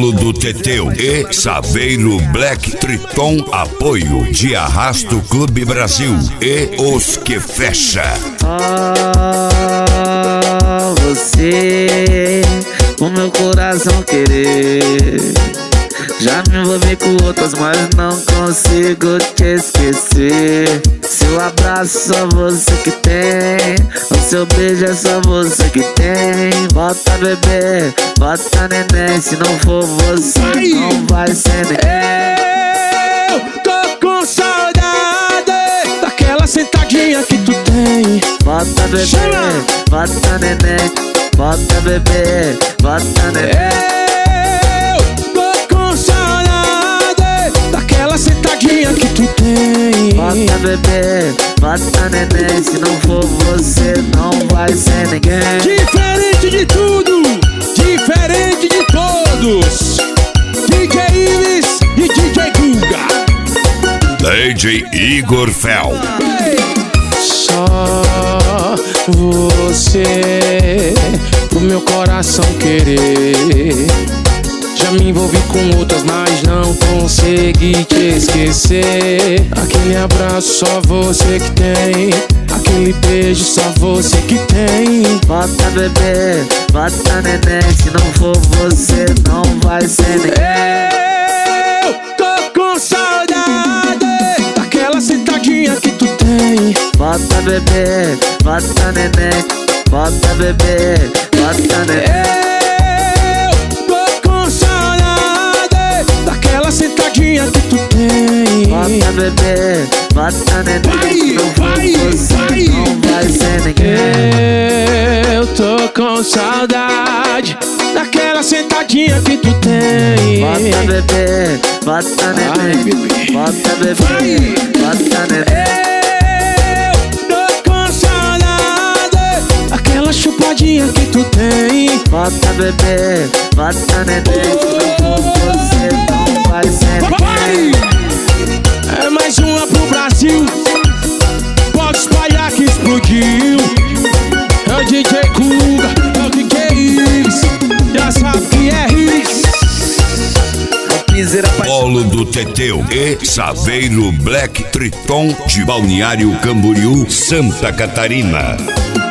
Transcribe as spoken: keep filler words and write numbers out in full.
Polo do Teteu e Saveiro Black Triton. Apoio de Arrasto Clube Brasil e Os Que Fecha. Ah, você, o meu coração querer. Já me envolvi com outras, mas não consigo te esquecer. Seu abraço só você que tem, o seu beijo é só você que tem. Bota bebê, bota neném, se não for você, ai, não vai ser ninguém. Eu tô com saudade daquela sentadinha que tu tem. Bota bebê, chama, bota neném, bota bebê, bota neném. Sentadinha que tu tem. Bota bebê, bota neném, se não for você, não vai ser ninguém. Diferente de tudo, diferente de todos. D J Ives e D J Guga. D J Igor Fel. Só você, pro meu coração querer. Já me envolvi com outras, mas não consegui te esquecer. Aquele abraço só você que tem, aquele beijo só você que tem. Bota bebê, bota neném, se não for você, não vai ser ninguém. Eu tô com saudade daquela sentadinha que tu tem. Bota bebê, bota neném, bota bebê, bota neném. Sentadinha que tu tem. Bota bebê, bota neném, não vai, for você, vai, não vai ser ninguém. Eu tô com saudade daquela sentadinha que tu tem. Bota bebê, bota neném, bota bebê, bota neném. Eu tô com saudade daquela chupadinha que tu tem. Bota bebê, bota neném, se não for você, não vai ser ninguém. É mais uma pro Brasil, pode espalhar que explodiu. É o D J Guga, é o D J Ives, já sabe que é hits. Polo do Teteu e Saveiro Black Triton de Balneário Camboriú, Santa Catarina.